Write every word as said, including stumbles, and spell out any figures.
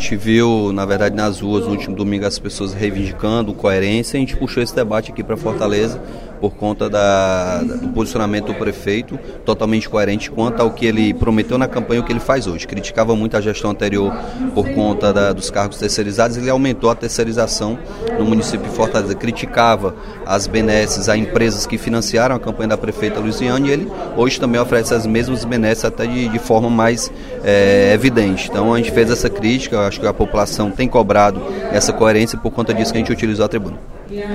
gente viu, na verdade, nas ruas no último domingo as pessoas reivindicando coerência, a gente puxou esse debate aqui para Fortaleza por conta da, do posicionamento do prefeito, totalmente coerente quanto ao que ele prometeu na campanha e o que ele faz hoje. Criticava muito a gestão anterior por conta da, dos cargos terceirizados, ele aumentou a terceirização no município de Fortaleza, criticava as benesses a empresas que financiaram a campanha da prefeita Luiziane, e ele hoje também oferece as mesmas benesses até de, de forma mais é, evidente. Então a gente fez essa crítica, acho que a população tem cobrado essa coerência, por conta disso que a gente utilizou a tribuna.